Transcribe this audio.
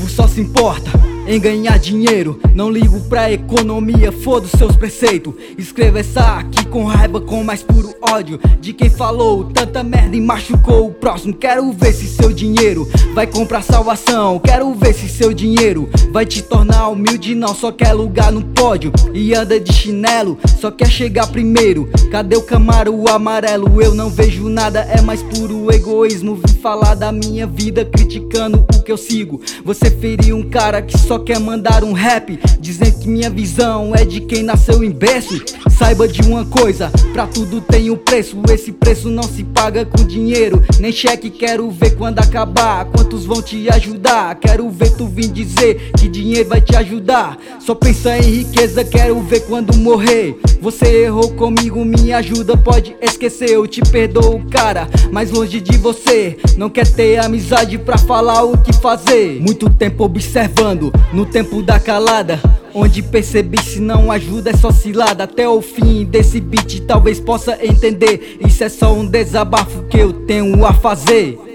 povo só se importa em ganhar dinheiro, não ligo pra economia, foda os seus preceitos. Escreva essa aqui com raiva, com mais puro ódio de quem falou tanta merda e machucou o próximo. Quero ver se seu dinheiro vai comprar salvação, quero ver se seu dinheiro vai te tornar humilde. Não só quer lugar no pódio e anda de chinelo, só quer chegar primeiro. Cadê o Camaro amarelo? Eu não vejo nada, é mais puro egoísmo. Vim falar da minha vida criticando o que eu sigo. Você feriu um cara que só quer mandar um rap, dizendo que minha visão é de quem nasceu em berço. Saiba de uma coisa, pra tudo tem um preço. Esse preço não se paga com dinheiro, nem cheque. Quero ver quando acabar, quantos vão te ajudar. Quero ver tu vir dizer que dinheiro vai te ajudar. Só pensa em riqueza, quero ver quando morrer. Você errou comigo, me ajuda, pode esquecer. Eu te perdoo, cara, mas longe de você. Não quer ter amizade pra falar o que fazer. Muito tempo observando, no tempo da calada, onde percebi se não ajuda é só cilada. Até o fim desse beat talvez possa entender, isso é só um desabafo que eu tenho a fazer.